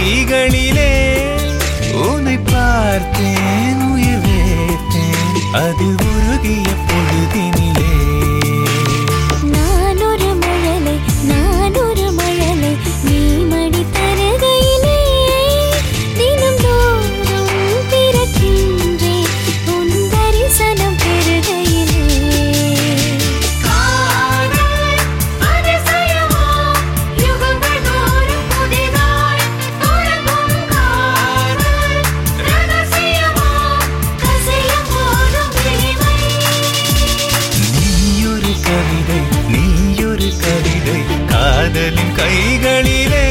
கைகளிலே உன்னை பார்த்தேன் உயிர் வேர்த்தேன் அது உருகிய பொழுதினிலே நான் ஒரு மழலை நீ மடி தருகையிலே தினம் தோறும் பிறக்கின்றேன் உன் தரிசனம் பெறுகையிலே நீயொரு கவிதை காதலின் கைகளிலே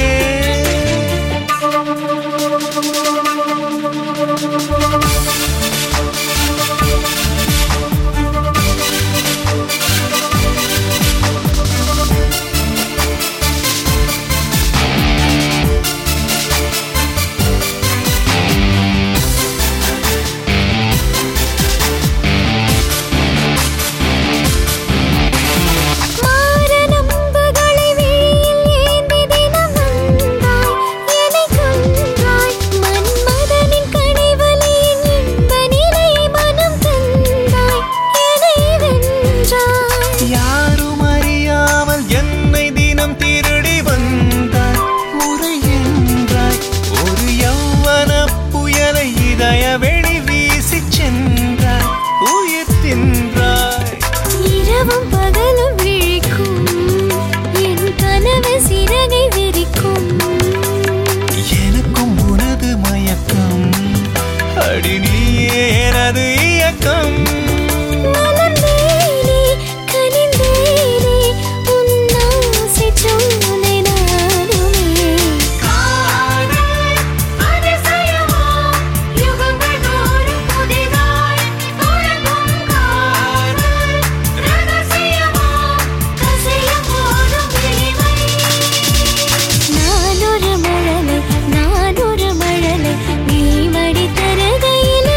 வெளி வீசி சென்றாய் உயிர் தின்றாய் இரவும் பகலும் விழிக்கும் என் கனவு சிறகை விரிக்கும் எனக்கும் உனது மயக்கம் அடி நீயே எனது இயக்கம் மலர்ந்தேனே கனிந்தேனே உன் ஆசை சோலை நானுமே நான் ஒரு மழலை நீ மடி தருகையிலே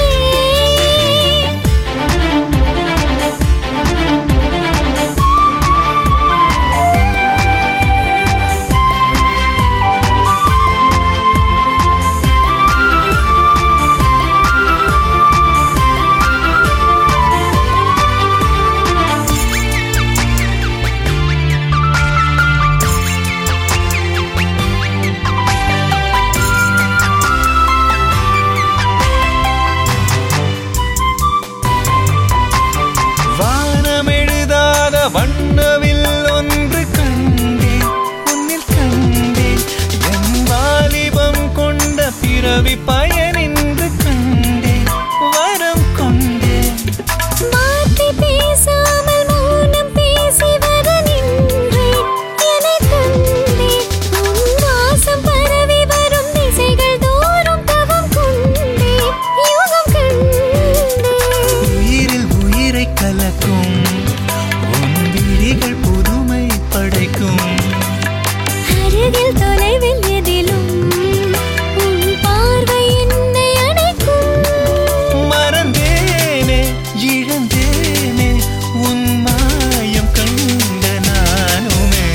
வானமெழுதாத வண்ணவில் ஒன்று கண்டேன் உன்னில் கண்டேன் என் வாலிபம் கொண்ட பிறவி பயனின்று கண்டேன் வரம் கொண்டேன் வார்த்தை பேசாமல் மௌனம் பேசி வர நின்றேன் என்னை தந்தேன் உன் வாசம் பரவி வரும் திசைகள் தோறும் தவம் கொண்டேன் யோகம் கண்டேன் உயிரில் உயிரை கலக்கும் உன் விழிகள் புதுமை படைக்கும் அருகில் தொலைவில் எதிலும் உன் பார்வை என்னை அணைக்கும் மறந்தேனே இழந்தேனே உன் மாயம் கண்ட நானுமே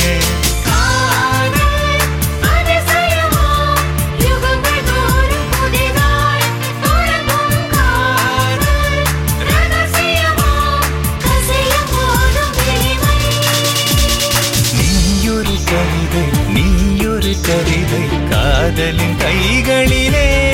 நீயொரு கவிதை காதலின் கைகளிலே